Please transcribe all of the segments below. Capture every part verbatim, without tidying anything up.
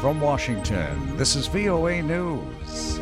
From Washington, this is V O A News.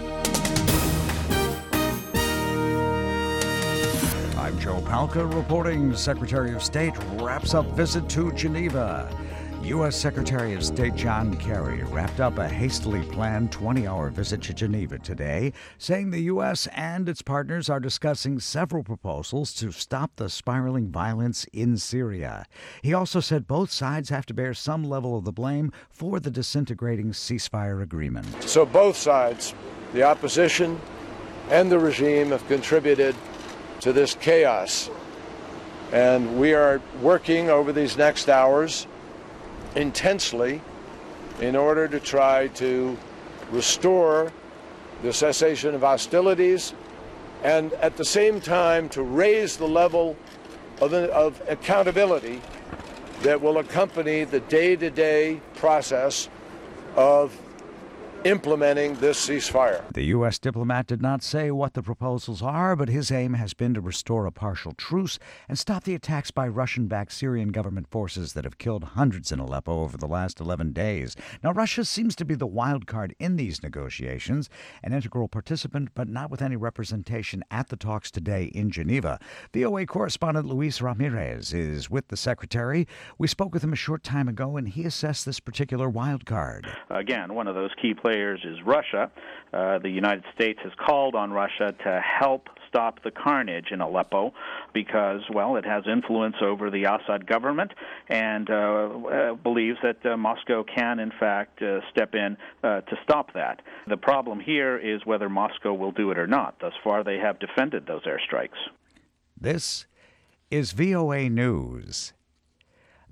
I'm Joe Palca reporting. Secretary of State wraps up visit to Geneva. U S. Secretary of State John Kerry wrapped up a hastily planned twenty-hour visit to Geneva today, saying the U S and its partners are discussing several proposals to stop the spiraling violence in Syria. He also said both sides have to bear some level of the blame for the disintegrating ceasefire agreement. So both sides, the opposition and the regime, have contributed to this chaos. And we are working over these next hours intensely in order to try to restore the cessation of hostilities and at the same time to raise the level of, of accountability that will accompany the day-to-day process of implementing this ceasefire. The U S diplomat did not say what the proposals are, but his aim has been to restore a partial truce and stop the attacks by Russian-backed Syrian government forces that have killed hundreds in Aleppo over the last eleven days. Now, Russia seems to be the wild card in these negotiations, an integral participant, but not with any representation at the talks today in Geneva. V O A correspondent Luis Ramirez is with the secretary. We spoke with him a short time ago, and he assessed this particular wild card. Again, one of those key players is Russia. Uh, the United States has called on Russia to help stop the carnage in Aleppo because, well, it has influence over the Assad government and uh, uh, believes that uh, Moscow can, in fact, uh, step in uh, to stop that. The problem here is whether Moscow will do it or not. Thus far, they have defended those airstrikes. This is V O A News.